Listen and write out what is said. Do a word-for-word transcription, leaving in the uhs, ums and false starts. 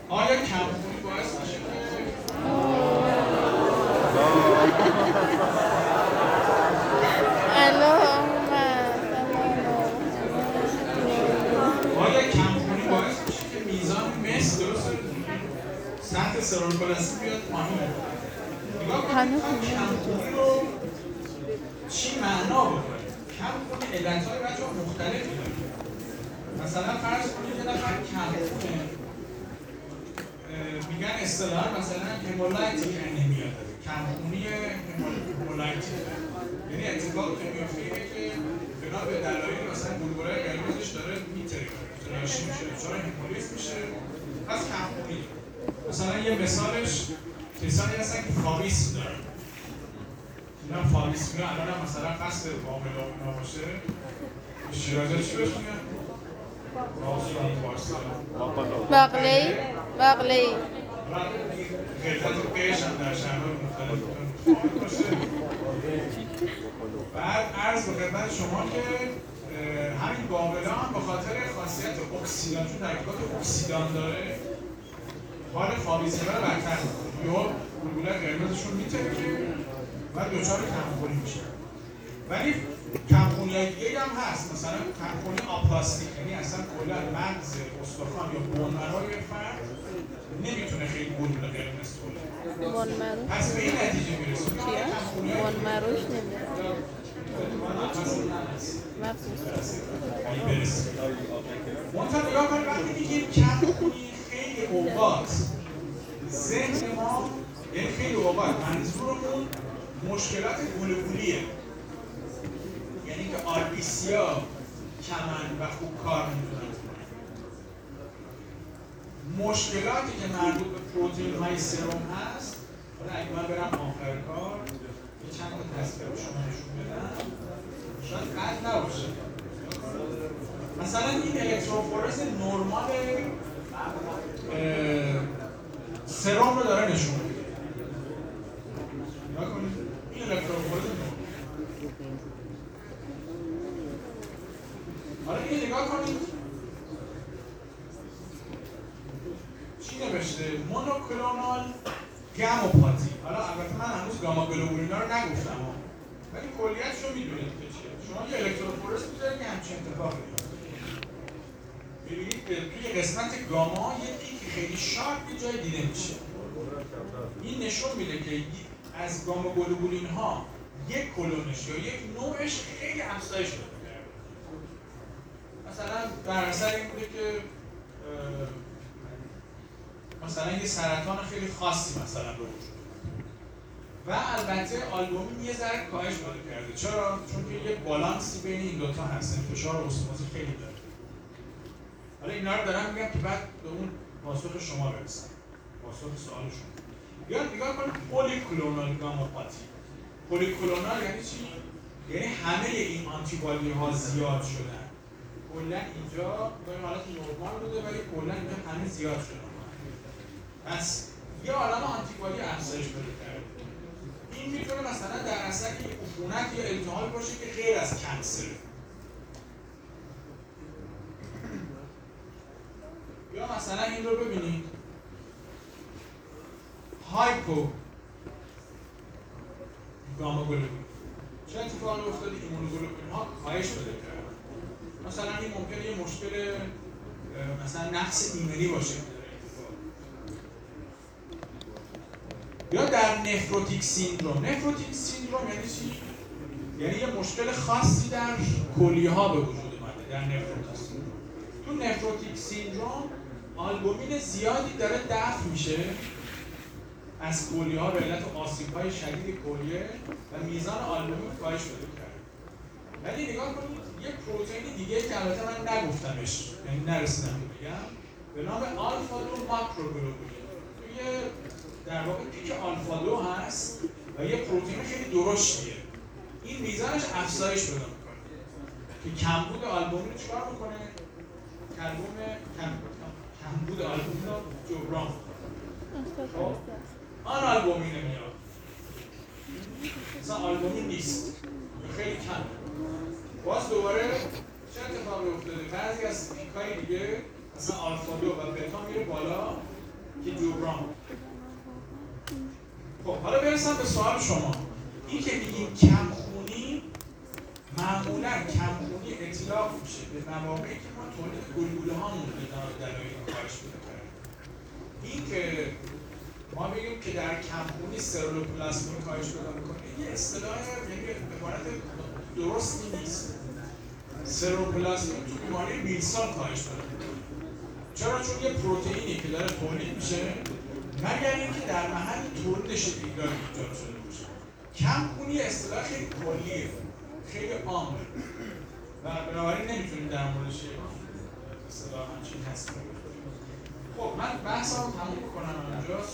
آیا کم‌خونی باعث میشه که آیا کم‌خونی باعث میشه که میزان مس درست سطح سرور پلاسی بیاد پایین؟ نگاه کنید تا کم‌خونی رو چی معنا بکنه؟ کم‌خونی علت‌های بچه مختلفی داره. مثلا فرض کنید یه نفر کم‌خونه، میگن اصطلاحاً مثلا همولایتیک انیمیا داره، کم‌خونی همولایتیک، یعنی اتفاقی که میفته اینه که بنا به دلایل مثلا گلبولای قرمزش داره میتره تلاشی میشه، چرا همولیز میشه، پس کم‌خونی. مثلا یه مثالش کسانی هستن که فاویسم دارن، اینا فاویسم ها الان هم مثلا قصد واملا اونا باشه شیرازه چی بهش میگن؟ بغلی بغلی غلطت قیش هم در شهرهای مختلف باشه. بعد عرض به خدمت شما که همین باقلا هم به خاطر خاصیت اکسیدان، چون ترکیبات اکسیدان داره، حال فاویسم رو برتر میکنه، یا گلبوله قرمزشون میترکه و دچار کم‌خونی میشه. ولی کم‌خونی‌های دیگه هم هست، مثلا کم‌خونی آپلاستیک، یعنی اصلا کلا مغز استخوان یا بن‌مرای فرد نمیتونه خیلی گلبوله قرمز تولید کنه. پس به این نتیجه میرسیم که کم‌خونی‌های بن‌مراش نمیره منتها نگاه کنید وقتی میگیم کم‌خونی خیلی اوقات ذهن ما، یعنی خیلی اوقات منظورمون مشکلات گلبولیه، یعنی که آر بی سی ها کمن و خوب کار میتونن کنن. مشکلاتی که مربوط به پروتئین های سرم هست، حالا اگه من برم آخر کار یه چند تا تصویر به شما نشون بدم شاید قد نباشه. مثلا این الکتروفورز نرمال سرم رو داره نشون میده. نگاه کنید این الکتروفورز نرمال. حالا این نگاه کنید چی نوشته؟ مونوکلونال گاموپاتی. حالا البته من هنوز گاما گلوبولینا رو نگفتم ولی کلیتش رو میدونید که چیه. شما یه الکتروفورس میذارید که همچین اتفاقی میفته. ببینید توی قسمت گاما یه پیک خیلی شارپ یه جای دیده میشه. این نشون میده که از گاما گلوبولین ها یک کلونش یا یک نوعش خیلی افزایش پیدا کرده. مثلا در اثر این بوده که مثلا یه سرطان خیلی خاصی مثلا به وجود و البته آلبومین یه ذره کاهش پیدا کرده. چرا؟ چون که یه بالانسی بین این دوتا هست، فشار و اسموز خیلی داره. حالا اینا رو دارم میگم که بعد به اون پاسخ شما برسم، پاسخ سوال شما. یا نگاه کنید پلیکلونال گاموپاتی. پلیکلونال یعنی چی؟ یعنی همه این آنتیبادی ها زیاد شدن. کلا اینجا به حالت نرمال بوده ولی کلا اینجا همه زیاد شدن. پس یه عالم آنتیبادی افزایش پیدا کرده. این میتونه مثلا در اثر یک عفونت یا التهابی باشه که غیر از کنسر. یا مثلا این رو ببینید هایپو گاما گلوبولین. چه اتفاقی افتاده؟ ایمونوگلوبولین ها کاهش پیدا کردن. مثلا این ممکنه یه مشکل مثلا نقص ایمنی باشه. یا در نفروتیک سیندروم. نفروتیک سیندروم یعنی چی؟ یعنی یه مشکل خاصی در کلیه ها به وجود اومده در نفروتیک سیندروم. تو نفروتیک سیندروم آلبومین زیادی داره دفع میشه از کلیه ها به علت آسیب های شدید کلیه و میزان آلبومین کاهش پیدا کرده. ولی نگاه کنید یه پروتئین دیگه که البته من نگفتمش، یعنی نرسیدم که بگم، به نام آلفا دو ماکروگلوبولین. توی در واقع پیک آلفا دو هست و یه پروتئین خیلی درشتیه. این میزانش افزایش پیدا میکنه که کمبود آلبومین رو چیکار میکنه؟ کلبوم کم کمبود آلبومین رو جبران میکنه. آن آلبومینه میاد. مثلا آلبومین نیست. خیلی کم. باز دوباره چه اتفاقی افتاده؟ بعضی از پیکای دیگه مثلا آلفا دو و بتا میره بالا که جبران. خب حالا برسم به سوال شما. این که میگیم کمخونی، معمولا کمخونی اطلاق میشه به مواقعی که ما تولید گلوله هامون به دلایل کاهش پیدا کرده. این که ما بگیم که در کمخونی سرولوپلاسمی کاهش پیدا میکنه، یه اصطلاح یعنی عبارت درستی نیست. سرولوپلاسمی تو بیماری ویلسون کاهش پیدا میکنه. چرا؟ چون یه پروتئینی که داره تولید میشه مگر اینکه در محل تولیدش ایراد ایجاد شده باشه. کمخونی اصطلاح خیلی کلیه، خیلی عامه و بنابراین نمیتونیم در موردش اصطلاح همچین هست. خب من بحثم رو تموم کنم اونجا.